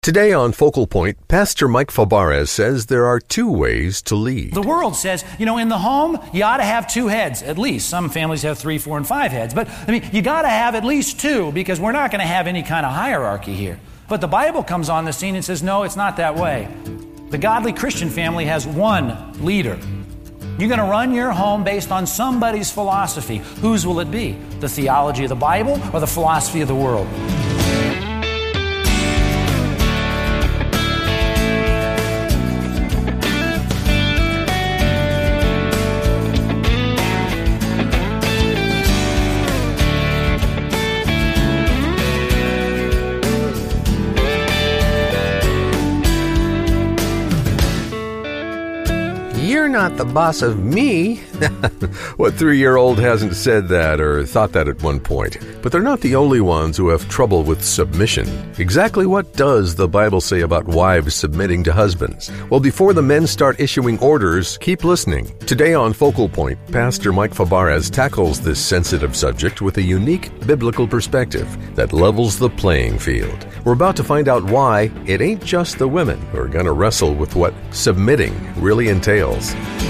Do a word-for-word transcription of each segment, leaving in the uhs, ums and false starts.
Today on Focal Point, Pastor Mike Fabarez says there are two ways to lead. The world says, you know, in the home, you ought to have two heads, at least. Some families have three, four, and five heads. But, I mean, you got to have at least two because we're not going to have any kind of hierarchy here. But the Bible comes on the scene and says, no, it's not that way. The godly Christian family has one leader. You're going to run your home based on somebody's philosophy. Whose will it be? The theology of the Bible or the philosophy of the world? You're not the boss of me. What three-year-old hasn't said that or thought that at one point? But they're not the only ones who have trouble with submission. Exactly what does the Bible say about wives submitting to husbands? Well, before the men start issuing orders, keep listening. Today on Focal Point, Pastor Mike Fabarez tackles this sensitive subject with a unique biblical perspective that levels the playing field. We're about to find out why it ain't just the women who are going to wrestle with what submitting really entails.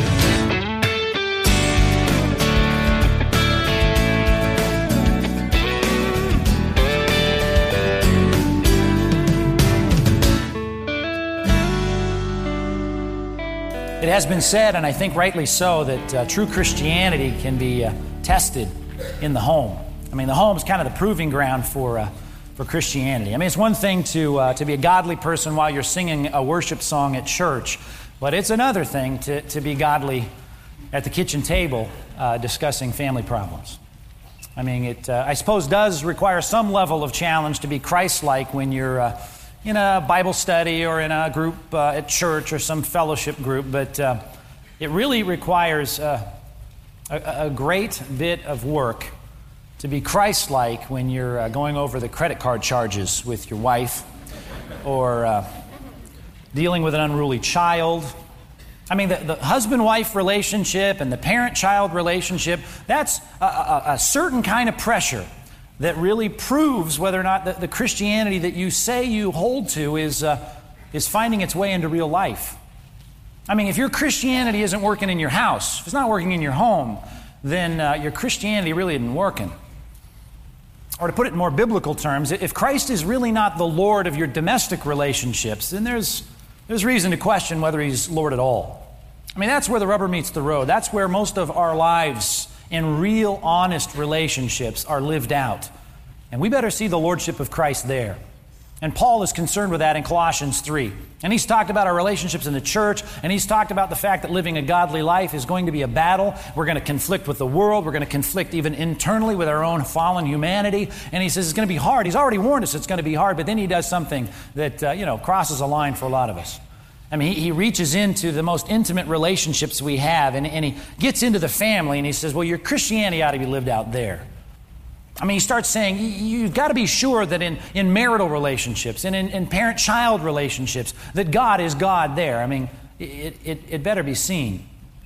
It has been said, and I think rightly so, that uh, true Christianity can be uh, tested in the home. I mean, the home is kind of the proving ground for uh, for Christianity. I mean, it's one thing to uh, to be a godly person while you're singing a worship song at church, but it's another thing to, to be godly at the kitchen table uh, discussing family problems. I mean, it uh, I suppose does require some level of challenge to be Christ-like when you're uh, in a Bible study or in a group uh, at church or some fellowship group, but uh, it really requires uh, a, a great bit of work to be Christ-like when you're uh, going over the credit card charges with your wife or uh, dealing with an unruly child. I mean, the, the husband-wife relationship and the parent-child relationship, that's a, a, a certain kind of pressure that really proves whether or not the, the Christianity that you say you hold to is uh, is finding its way into real life. I mean, if your Christianity isn't working in your house, if it's not working in your home, then uh, your Christianity really isn't working. Or to put it in more biblical terms, if Christ is really not the Lord of your domestic relationships, then there's there's reason to question whether He's Lord at all. I mean, that's where the rubber meets the road. That's where most of our lives in real, honest relationships are lived out. And we better see the lordship of Christ there. And Paul is concerned with that in Colossians three. And he's talked about our relationships in the church, and he's talked about the fact that living a godly life is going to be a battle. We're going to conflict with the world. We're going to conflict even internally with our own fallen humanity. And he says it's going to be hard. He's already warned us it's going to be hard, but then he does something that, uh, you know, crosses a line for a lot of us. I mean, he, he reaches into the most intimate relationships we have, and, and he gets into the family, and he says, well, your Christianity ought to be lived out there. I mean, he starts saying, you've got to be sure that in, in marital relationships and in, in parent-child relationships, that God is God there. I mean, it, it, it better be seen.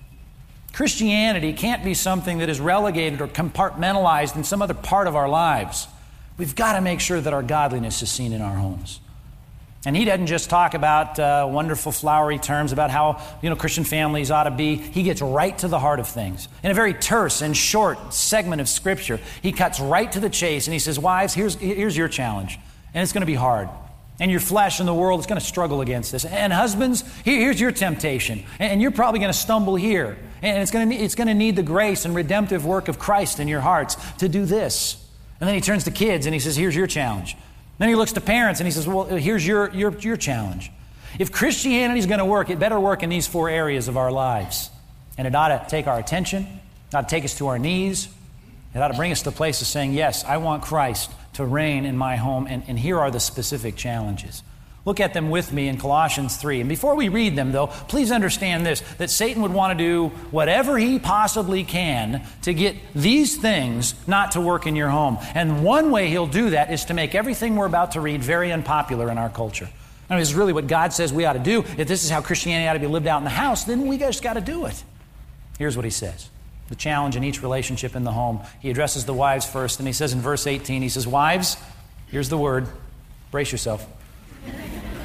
Christianity can't be something that is relegated or compartmentalized in some other part of our lives. We've got to make sure that our godliness is seen in our homes. And he doesn't just talk about uh, wonderful flowery terms about how, you know, Christian families ought to be. He gets right to the heart of things. In a very terse and short segment of Scripture, he cuts right to the chase and he says, wives, here's, here's your challenge. And it's going to be hard. And your flesh and the world is going to struggle against this. And husbands, here, here's your temptation. And you're probably going to stumble here. And it's going to, it's going to need the grace and redemptive work of Christ in your hearts to do this. And then he turns to kids and he says, here's your challenge. Then he looks to parents and he says, well, here's your, your, your challenge. If Christianity is going to work, it better work in these four areas of our lives. And it ought to take our attention, it ought to take us to our knees, it ought to bring us to the place of saying, yes, I want Christ to reign in my home, and, and here are the specific challenges. Look at them with me in Colossians three. And before we read them, though, please understand this, that Satan would want to do whatever he possibly can to get these things not to work in your home. And one way he'll do that is to make everything we're about to read very unpopular in our culture. I mean, this is really what God says we ought to do. If this is how Christianity ought to be lived out in the house, then we just got to do it. Here's what he says. The challenge in each relationship in the home. He addresses the wives first, and he says in verse eighteen, he says, wives, here's the word, brace yourself.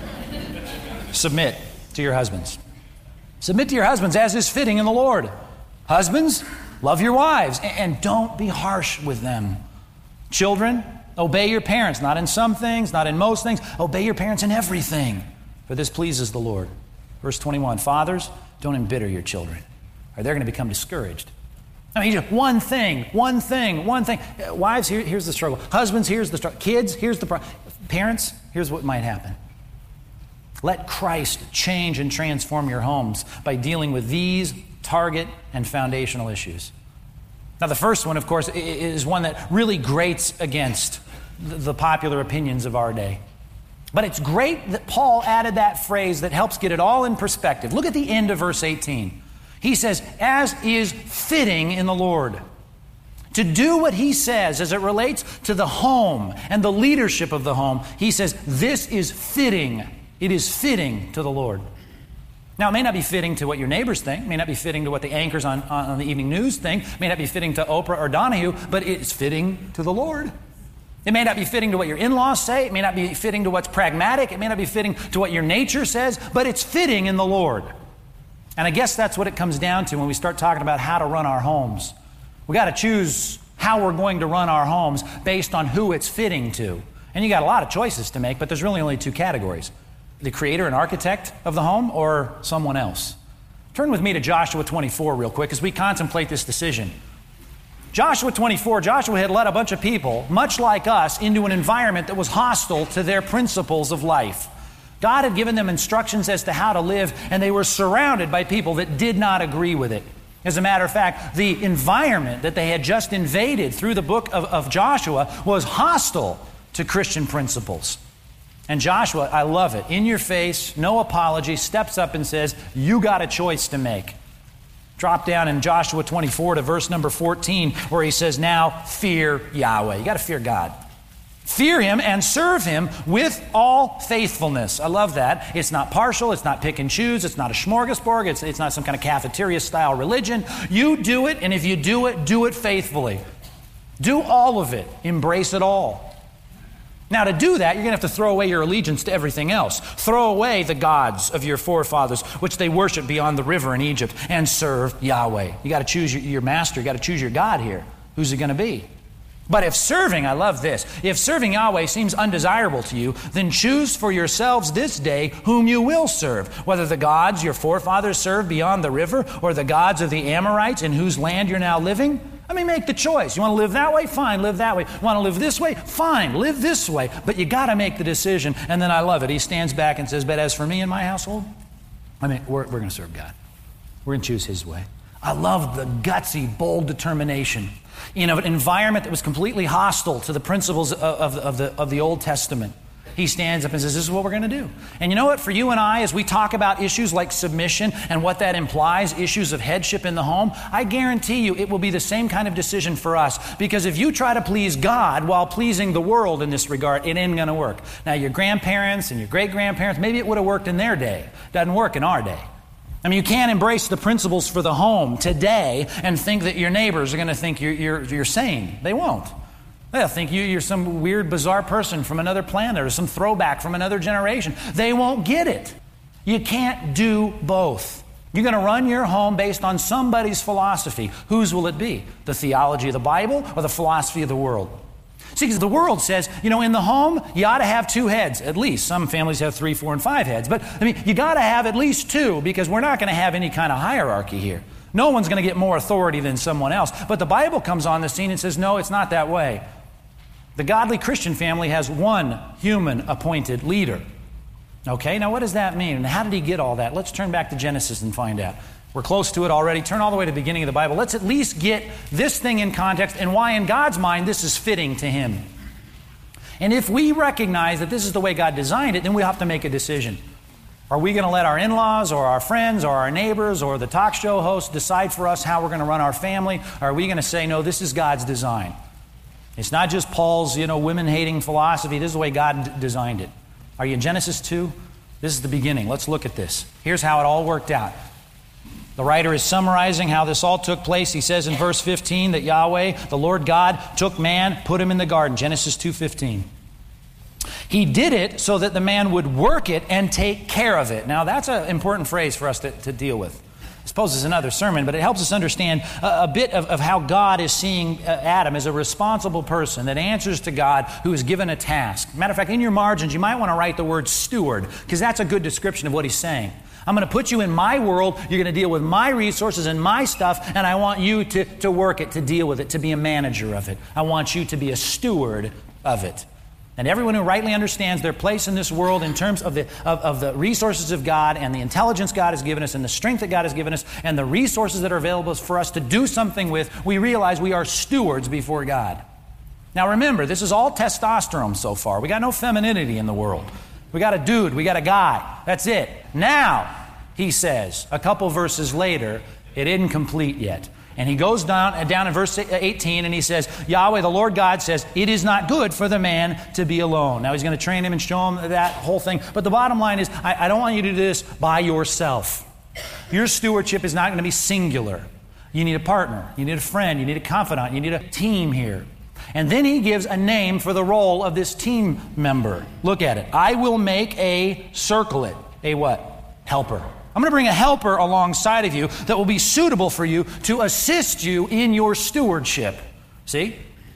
submit to your husbands. Submit to your husbands as is fitting in the Lord. Husbands, love your wives and don't be harsh with them. Children, obey your parents, not in some things, not in most things. Obey your parents in everything, for this pleases the Lord. Verse twenty-one, fathers, don't embitter your children, or they're going to become discouraged. I mean, just one thing, one thing, one thing. Wives, here, here's the struggle. Husbands, here's the struggle. Kids, here's the problem. Parents, here's what might happen. Let Christ change and transform your homes by dealing with these target and foundational issues. Now, the first one, of course, is one that really grates against the popular opinions of our day. But it's great that Paul added that phrase that helps get it all in perspective. Look at the end of verse eighteen. He says, as is fitting in the Lord. To do what he says as it relates to the home and the leadership of the home, he says, this is fitting. It is fitting to the Lord. Now, it may not be fitting to what your neighbors think. It may not be fitting to what the anchors on, on the evening news think. It may not be fitting to Oprah or Donahue, but it's fitting to the Lord. It may not be fitting to what your in-laws say. It may not be fitting to what's pragmatic. It may not be fitting to what your nature says, but it's fitting in the Lord. And I guess that's what it comes down to when we start talking about how to run our homes. We got to choose how we're going to run our homes based on who it's fitting to. And you got a lot of choices to make, but there's really only two categories. The creator and architect of the home or someone else. Turn with me to Joshua twenty-four real quick as we contemplate this decision. Joshua twenty-four, Joshua had led a bunch of people, much like us, into an environment that was hostile to their principles of life. God had given them instructions as to how to live, and they were surrounded by people that did not agree with it. As a matter of fact, the environment that they had just invaded through the book of, of Joshua was hostile to Christian principles. And Joshua, I love it, in your face, no apology, steps up and says, you got a choice to make. Drop down in Joshua twenty-four to verse number fourteen, where he says, now fear Yahweh. You got to fear God. Fear him and serve him with all faithfulness. I love that. It's not partial. It's not pick and choose. It's not a smorgasbord. It's, it's not some kind of cafeteria-style religion. You do it, and if you do it, do it faithfully. Do all of it. Embrace it all. Now, to do that, you're going to have to throw away your allegiance to everything else. Throw away the gods of your forefathers, which they worship beyond the river in Egypt, and serve Yahweh. You got to choose your, your master. You got to choose your God here. Who's it going to be? But if serving, I love this, if serving Yahweh seems undesirable to you, then choose for yourselves this day whom you will serve, whether the gods your forefathers served beyond the river or the gods of the Amorites in whose land you're now living. I mean, make the choice. You want to live that way? Fine, live that way. You want to live this way? Fine, live this way. But you got to make the decision. And then I love it. He stands back and says, but as for me and my household, I mean, we're, we're going to serve God. We're going to choose his way. I love the gutsy, bold determination in an environment that was completely hostile to the principles of, of, of, the, of the Old Testament. He stands up and says, this is what we're going to do. And you know what? For you and I, as we talk about issues like submission and what that implies, issues of headship in the home, I guarantee you it will be the same kind of decision for us. Because if you try to please God while pleasing the world in this regard, it ain't going to work. Now, your grandparents and your great-grandparents, maybe it would have worked in their day. Doesn't work in our day. I mean, you can't embrace the principles for the home today and think that your neighbors are going to think you're, you're, you're sane. They won't. They'll think you, you're some weird, bizarre person from another planet or some throwback from another generation. They won't get it. You can't do both. You're going to run your home based on somebody's philosophy. Whose will it be? The theology of the Bible or the philosophy of the world? See, because the world says, you know, in the home, you ought to have two heads, at least. Some families have three, four, and five heads. But, I mean, you got to have at least two because we're not going to have any kind of hierarchy here. No one's going to get more authority than someone else. But the Bible comes on the scene and says, no, it's not that way. The godly Christian family has one human-appointed leader. Okay, now what does that mean? And how did he get all that? Let's turn back to Genesis and find out. We're close to it already. Turn all the way to the beginning of the Bible. Let's at least get this thing in context and why in God's mind this is fitting to him. And if we recognize that this is the way God designed it, then we have to make a decision. Are we going to let our in-laws or our friends or our neighbors or the talk show host decide for us how we're going to run our family? Or are we going to say, no, this is God's design? It's not just Paul's, you know, women-hating philosophy. This is the way God d- designed it. Are you in Genesis two? This is the beginning. Let's look at this. Here's how it all worked out. The writer is summarizing how this all took place. He says in verse fifteen that Yahweh, the Lord God, took man, put him in the garden. Genesis two fifteen. He did it so that the man would work it and take care of it. Now, that's an important phrase for us to, to deal with. I suppose it's another sermon, but it helps us understand a, a bit of, of how God is seeing uh, Adam as a responsible person that answers to God who is given a task. Matter of fact, in your margins, you might want to write the word steward, because that's a good description of what he's saying. I'm going to put you in my world, you're going to deal with my resources and my stuff, and I want you to, to work it, to deal with it, to be a manager of it. I want you to be a steward of it. And everyone who rightly understands their place in this world in terms of the, of, of the resources of God and the intelligence God has given us and the strength that God has given us and the resources that are available for us to do something with, we realize we are stewards before God. Now remember, this is all testosterone so far. We got no femininity in the world. We got a dude, we got a guy. That's it. Now, he says, a couple verses later, it isn't complete yet. And he goes down, down in verse eighteen and he says, Yahweh, the Lord God says, it is not good for the man to be alone. Now he's going to train him and show him that whole thing. But the bottom line is, I, I don't want you to do this by yourself. Your stewardship is not going to be singular. You need a partner. You need a friend. You need a confidant. You need a team here. And then he gives a name for the role of this team member. Look at it. I will make a, circle it, a what? Helper. I'm going to bring a helper alongside of you that will be suitable for you to assist you in your stewardship. See?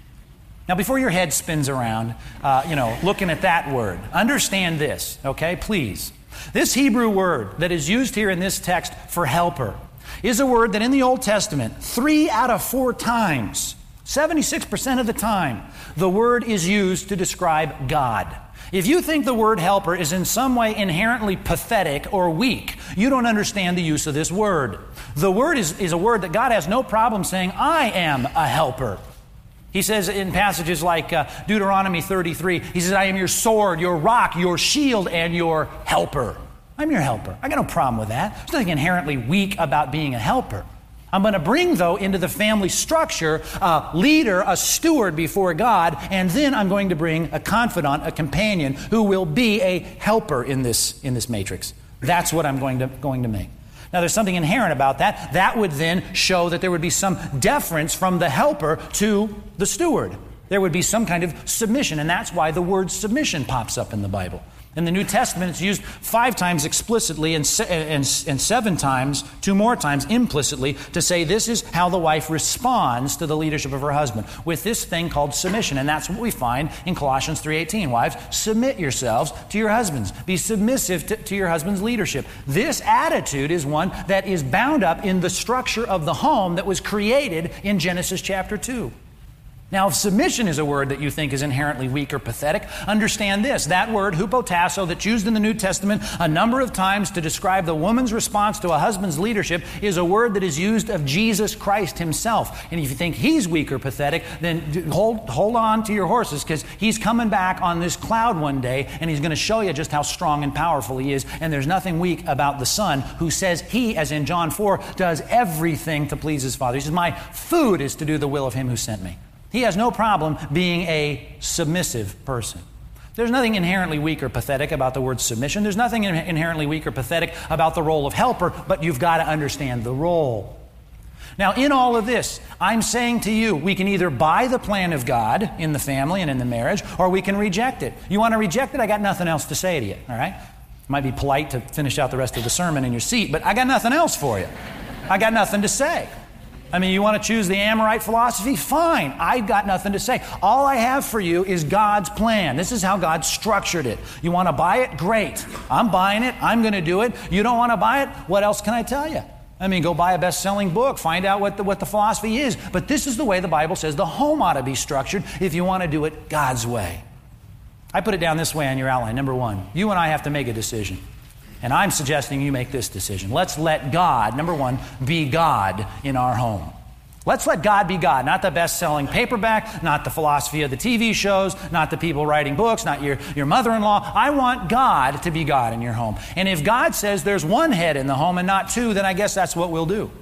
Now, before your head spins around, uh, you know, looking at that word, understand this, okay? Please. This Hebrew word that is used here in this text for helper is a word that in the Old Testament, three out of four times, seventy-six percent of the time, the word is used to describe God. If you think the word helper is in some way inherently pathetic or weak, you don't understand the use of this word. The word is, is a word that God has no problem saying, I am a helper. He says in passages like uh, Deuteronomy thirty-three, he says, I am your sword, your rock, your shield, and your helper. I'm your helper. I got no problem with that. There's nothing inherently weak about being a helper. I'm going to bring, though, into the family structure a leader, a steward before God, and then I'm going to bring a confidant, a companion, who will be a helper in this, in this matrix. That's what I'm going to, going to make. Now, there's something inherent about that. That would then show that there would be some deference from the helper to the steward. There would be some kind of submission, and that's why the word submission pops up in the Bible. In the New Testament, it's used five times explicitly and, se- and, and seven times, two more times implicitly, to say this is how the wife responds to the leadership of her husband, with this thing called submission. And that's what we find in Colossians three eighteen. Wives, submit yourselves to your husbands. Be submissive to, to your husband's leadership. This attitude is one that is bound up in the structure of the home that was created in Genesis chapter two. Now, if submission is a word that you think is inherently weak or pathetic, understand this. That word, hupotasso, that's used in the New Testament a number of times to describe the woman's response to a husband's leadership, is a word that is used of Jesus Christ himself. And if you think he's weak or pathetic, then hold, hold on to your horses, because he's coming back on this cloud one day, and he's going to show you just how strong and powerful he is. And there's nothing weak about the Son, who says he, as in John four, does everything to please his Father. He says, my food is to do the will of him who sent me. He has no problem being a submissive person. There's nothing inherently weak or pathetic about the word submission. There's nothing inherently weak or pathetic about the role of helper, but you've got to understand the role. Now, in all of this, I'm saying to you, we can either buy the plan of God in the family and in the marriage, or we can reject it. You want to reject it? I got nothing else to say to you, all right? It might be polite to finish out the rest of the sermon in your seat, but I got nothing else for you. I got nothing to say. I mean, you want to choose the Amorite philosophy? Fine. I've got nothing to say. All I have for you is God's plan. This is how God structured it. You want to buy it? Great. I'm buying it. I'm going to do it. You don't want to buy it? What else can I tell you? I mean, go buy a best-selling book. Find out what the, what the philosophy is. But this is the way the Bible says the home ought to be structured if you want to do it God's way. I put it down this way on your outline. Number one, you and I have to make a decision. And I'm suggesting you make this decision. Let's let God, number one, be God in our home. Let's let God be God, not the best-selling paperback, not the philosophy of the T V shows, not the people writing books, not your, your mother-in-law. I want God to be God in your home. And if God says there's one head in the home and not two, then I guess that's what we'll do.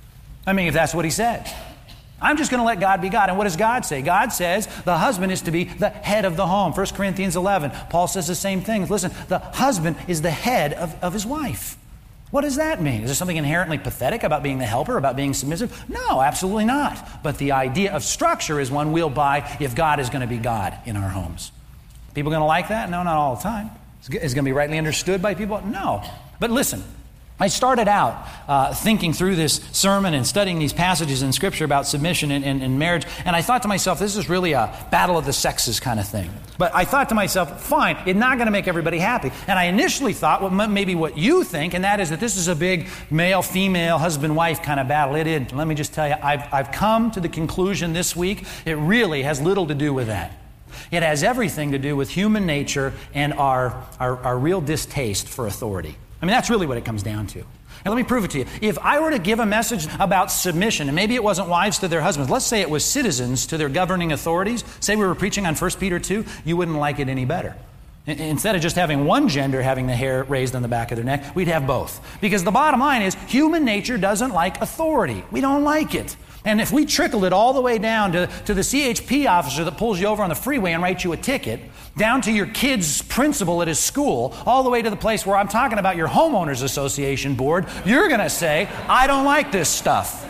I mean, if that's what he said. I'm just going to let God be God. And what does God say? God says the husband is to be the head of the home. First Corinthians eleven, Paul says the same thing. Listen, the husband is the head of, of his wife. What does that mean? Is there something inherently pathetic about being the helper, about being submissive? No, absolutely not. But the idea of structure is one we'll buy if God is going to be God in our homes. People going to like that? No, not all the time. Is it going to be rightly understood by people? No. But listen, I started out uh, thinking through this sermon and studying these passages in Scripture about submission and, and, and marriage, and I thought to myself, this is really a battle of the sexes kind of thing. But I thought to myself, fine, it's not going to make everybody happy. And I initially thought, well, maybe what you think, and that is that this is a big male-female, husband-wife kind of battle. It is. Let me just tell you, I've, I've come to the conclusion this week, it really has little to do with that. It has everything to do with human nature and our, our, our real distaste for authority. I mean, that's really what it comes down to. And let me prove it to you. If I were to give a message about submission, and maybe it wasn't wives to their husbands, let's say it was citizens to their governing authorities, say we were preaching on First Peter two, you wouldn't like it any better. Instead of just having one gender having the hair raised on the back of their neck, we'd have both. Because the bottom line is, human nature doesn't like authority. We don't like it. And if we trickled it all the way down to, to the C H P officer that pulls you over on the freeway and writes you a ticket, down to your kid's principal at his school, all the way to the place where I'm talking about your homeowners association board, you're going to say, I don't like this stuff.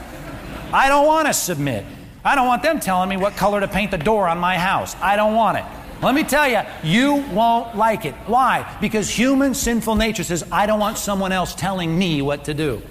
I don't want to submit. I don't want them telling me what color to paint the door on my house. I don't want it. Let me tell you, you won't like it. Why? Because human sinful nature says, I don't want someone else telling me what to do.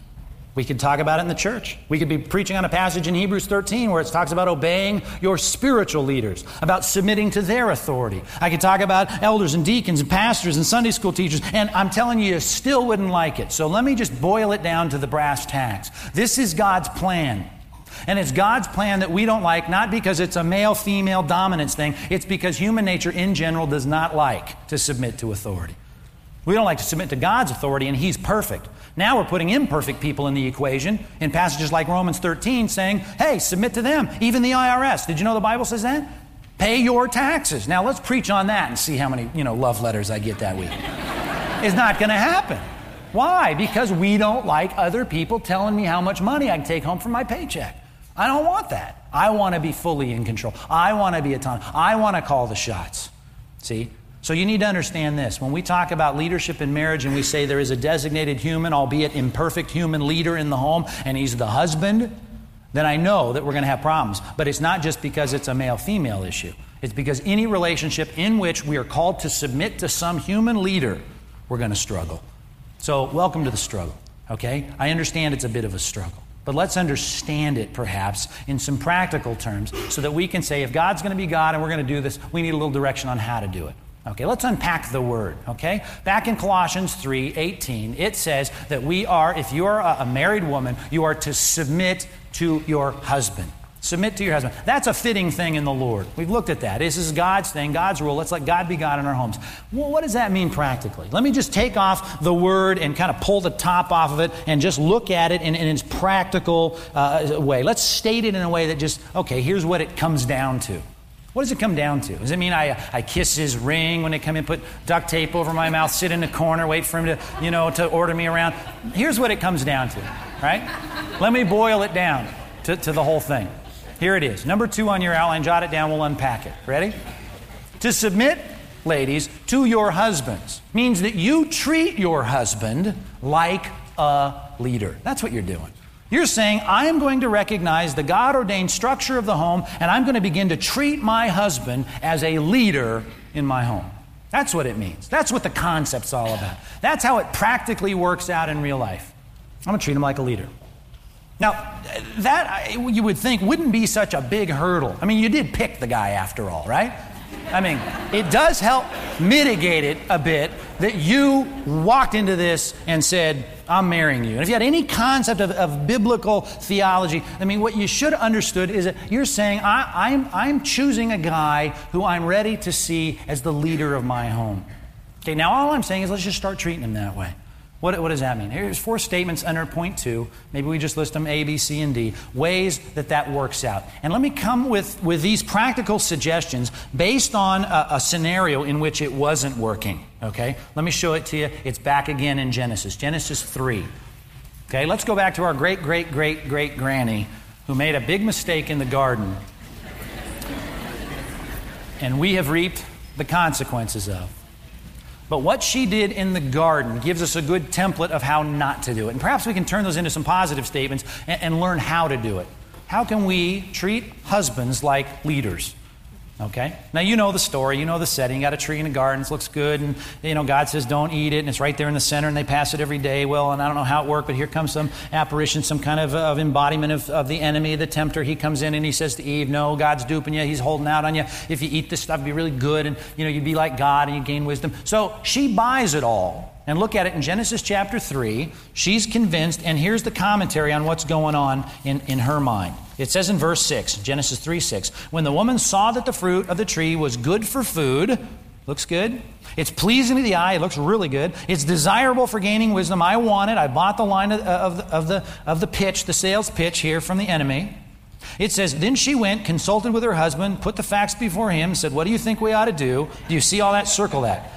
We could talk about it in the church. We could be preaching on a passage in Hebrews thirteen where it talks about obeying your spiritual leaders, about submitting to their authority. I could talk about elders and deacons and pastors and Sunday school teachers, and I'm telling you, you still wouldn't like it. So let me just boil it down to the brass tacks. This is God's plan. And it's God's plan that we don't like, not because it's a male-female dominance thing. It's because human nature in general does not like to submit to authority. We don't like to submit to God's authority, and He's perfect. Now we're putting imperfect people in the equation in passages like Romans thirteen saying, hey, submit to them, even the I R S. Did you know the Bible says that? Pay your taxes. Now let's preach on that and see how many, you know, love letters I get that week. It's not going to happen. Why? Because we don't like other people telling me how much money I can take home from my paycheck. I don't want that. I want to be fully in control. I want to be autonomous. I want to call the shots. See? So you need to understand this. When we talk about leadership in marriage and we say there is a designated human, albeit imperfect human leader in the home, and he's the husband, then I know that we're going to have problems. But it's not just because it's a male-female issue. It's because any relationship in which we are called to submit to some human leader, we're going to struggle. So welcome to the struggle, okay? I understand it's a bit of a struggle. But let's understand it, perhaps, in some practical terms so that we can say, if God's going to be God and we're going to do this, we need a little direction on how to do it. Okay, let's unpack the word, okay? Back in Colossians three eighteen, it says that we are, if you are a married woman, you are to submit to your husband. Submit to your husband. That's a fitting thing in the Lord. We've looked at that. This is God's thing, God's rule. Let's let God be God in our homes. Well, what does that mean practically? Let me just take off the word and kind of pull the top off of it and just look at it in, in its practical uh, way. Let's state it in a way that just, okay, here's what it comes down to. What does it come down to? Does it mean I, I kiss his ring when they come in, put duct tape over my mouth, sit in the corner, wait for him to, you know, to order me around? Here's what it comes down to, right? Let me boil it down to, to the whole thing. Here it is. Number two on your outline, jot it down, we'll unpack it. Ready? To submit, ladies, to your husbands means that you treat your husband like a leader. That's what you're doing. You're saying, I am going to recognize the God-ordained structure of the home, and I'm going to begin to treat my husband as a leader in my home. That's what it means. That's what the concept's all about. That's how it practically works out in real life. I'm going to treat him like a leader. Now, that, you would think, wouldn't be such a big hurdle. I mean, you did pick the guy after all, right? I mean, it does help mitigate it a bit that you walked into this and said, I'm marrying you. And if you had any concept of, of biblical theology, I mean, what you should have understood is that you're saying, I, I'm, I'm choosing a guy who I'm ready to see as the leader of my home. Okay, now all I'm saying is let's just start treating him that way. What, what does that mean? Here's four statements under point two. Maybe we just list them A, B, C, and D. Ways that that works out. And let me come with, with these practical suggestions based on a, a scenario in which it wasn't working. Okay? Let me show it to you. It's back again in Genesis. Genesis three. Okay? Let's go back to our great, great, great, great granny who made a big mistake in the garden. And we have reaped the consequences of. But what she did in the garden gives us a good template of how not to do it. And perhaps we can turn those into some positive statements and, and learn how to do it. How can we treat husbands like leaders? Okay? Now, you know the story. You know the setting. You got a tree in a garden. It looks good. And, you know, God says, don't eat it. And it's right there in the center. And they pass it every day. Well, and I don't know how it worked, but here comes some apparition, some kind of, of embodiment of, of the enemy, the tempter. He comes in and he says to Eve, no, God's duping you. He's holding out on you. If you eat this stuff, it'd be really good. And, you know, you'd be like God and you gain wisdom. So she buys it all. And look at it in Genesis chapter three. She's convinced. And here's the commentary on what's going on in, in her mind. It says in verse six, Genesis three six, when the woman saw that the fruit of the tree was good for food, looks good, it's pleasing to the eye, it looks really good, it's desirable for gaining wisdom, I want it, I bought the line of, of, the, of, the, of the pitch, the sales pitch here from the enemy. It says, then she went, consulted with her husband, put the facts before him, said, what do you think we ought to do? Do you see all that? Circle that.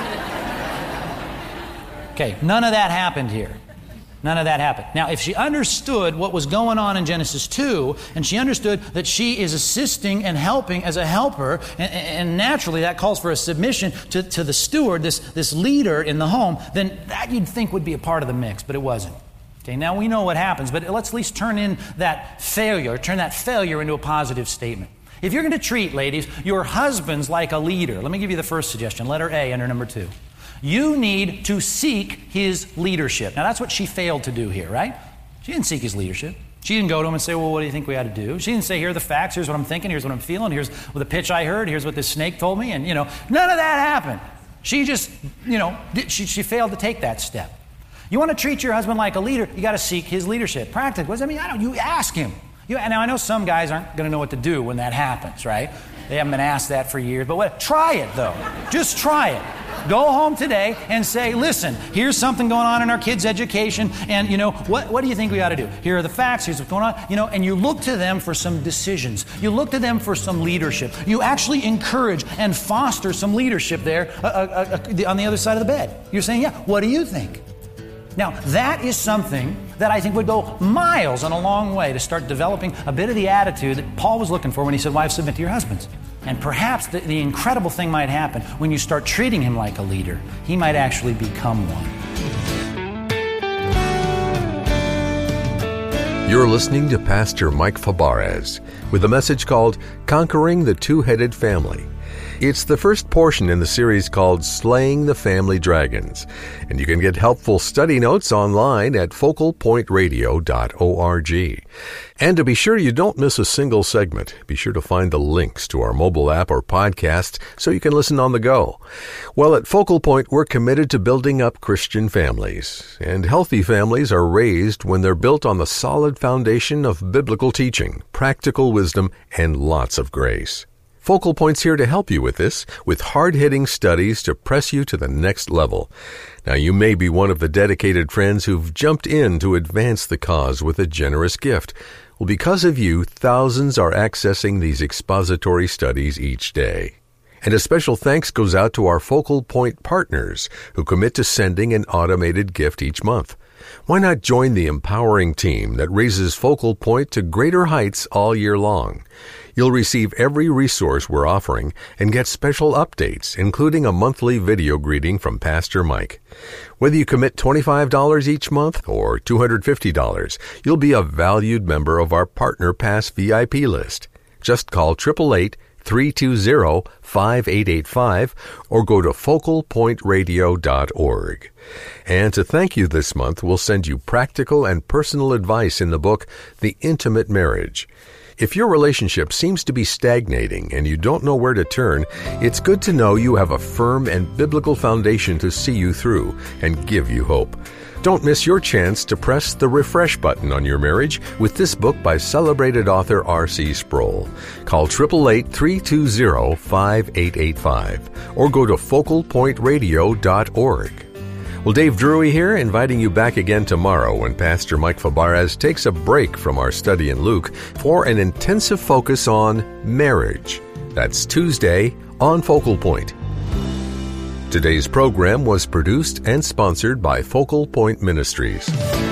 Okay, none of that happened here. None of that happened. Now, if she understood what was going on in Genesis two, and she understood that she is assisting and helping as a helper, and, and naturally that calls for a submission to, to the steward, this, this leader in the home, then that you'd think would be a part of the mix, but it wasn't. Okay, now we know what happens, but let's at least turn in that failure, turn that failure into a positive statement. If you're going to treat, ladies, your husbands like a leader, let me give you the first suggestion, letter A under number two. You need to seek his leadership. Now, that's what she failed to do here, right? She didn't seek his leadership. She didn't go to him and say, well, what do you think we ought to do? She didn't say, here are the facts, here's what I'm thinking, here's what I'm feeling, here's the pitch I heard, here's what this snake told me, and, you know, none of that happened. She just, you know, she, she failed to take that step. You want to treat your husband like a leader, you got to seek his leadership. Practically, what does that mean? I don't, you ask him. You, now, I know some guys aren't going to know what to do when that happens, right? They haven't been asked that for years, but what? Try it, though. Just try it. Go home today and say, listen, here's something going on in our kids' education, and, you know, what, what do you think we ought to do? Here are the facts, here's what's going on, you know, and you look to them for some decisions. You look to them for some leadership. You actually encourage and foster some leadership there uh, uh, uh, on the other side of the bed. You're saying, yeah, what do you think? Now, that is something that I think would go miles and a long way to start developing a bit of the attitude that Paul was looking for when he said, wives, submit to your husbands. And perhaps the, the incredible thing might happen when you start treating him like a leader. He might actually become one. You're listening to Pastor Mike Fabarez with a message called Conquering the Two-Headed Family. It's the first portion in the series called Slaying the Family Dragons, and you can get helpful study notes online at focal point radio dot org. And to be sure you don't miss a single segment, be sure to find the links to our mobile app or podcast so you can listen on the go. Well, at Focal Point, we're committed to building up Christian families, and healthy families are raised when they're built on the solid foundation of biblical teaching, practical wisdom, and lots of grace. Focal Point's here to help you with this, with hard-hitting studies to press you to the next level. Now, you may be one of the dedicated friends who've jumped in to advance the cause with a generous gift. Well, because of you, thousands are accessing these expository studies each day. And a special thanks goes out to our Focal Point partners who commit to sending an automated gift each month. Why not join the empowering team that raises Focal Point to greater heights all year long? You'll receive every resource we're offering and get special updates, including a monthly video greeting from Pastor Mike. Whether you commit twenty-five dollars each month or two hundred fifty dollars, you'll be a valued member of our Partner Pass V I P list. Just call eight eight eight, three two zero, five eight eight five or go to focal point radio dot org. And to thank you this month, we'll send you practical and personal advice in the book, The Intimate Marriage. If your relationship seems to be stagnating and you don't know where to turn, it's good to know you have a firm and biblical foundation to see you through and give you hope. Don't miss your chance to press the refresh button on your marriage with this book by celebrated author R C Sproul. Call eight eight eight, three two zero, five eight eight five or go to focal point radio dot org. Well, Dave Drury here, inviting you back again tomorrow when Pastor Mike Fabarez takes a break from our study in Luke for an intensive focus on marriage. That's Tuesday on Focal Point. Today's program was produced and sponsored by Focal Point Ministries.